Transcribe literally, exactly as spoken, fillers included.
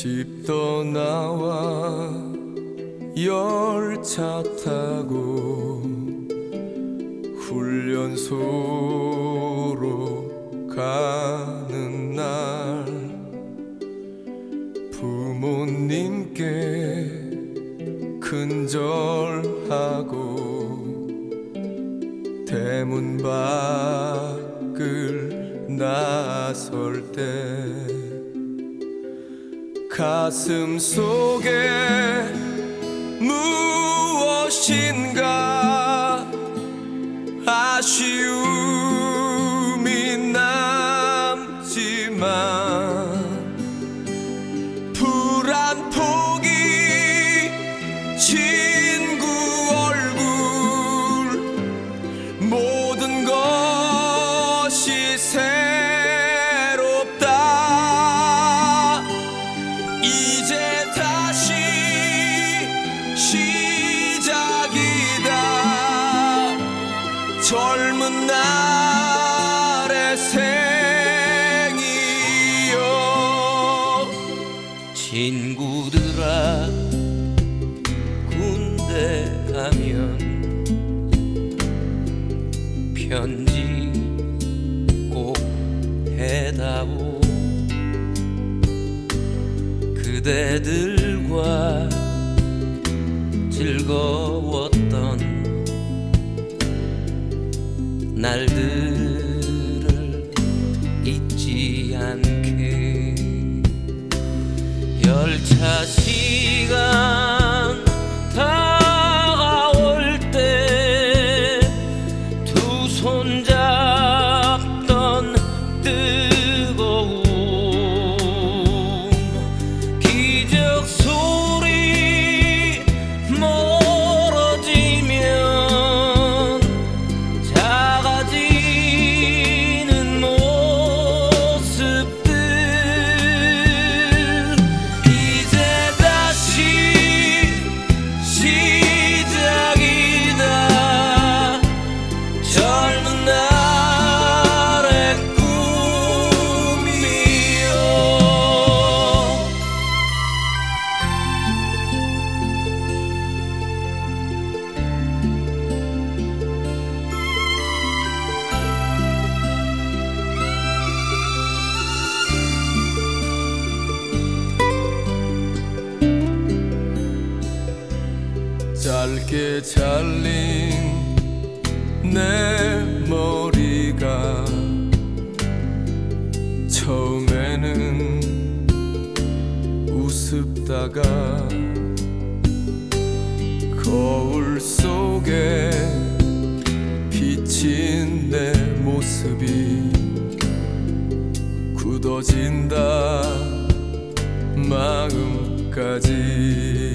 집 떠나와 열차 타고 훈련소로 가는 날 부모님께 근절하고 대문 밖을 나설 때 가슴 속에 무엇인가 아쉬움이 남지만 불안 포기 친구 얼굴 모든 것이 새롭다. 이제 다시 시작이다. 젊은 날의 생이여. 친구들아 군대 가면 편지 꼭 해다오. 그대들과 즐거웠던 날들을 잊지 않게. 열차 시간 다가올 때 두 손 잡던 뜨거움 기적 소리 멀어지면 작아지는 모습들 이제 다시 시작이다. 젊은 날의 꿈이여. 짧게 잘린 내 머리가 처음에는 우습다가 거울 속에 비친 내 모습이 굳어진다 마음까지.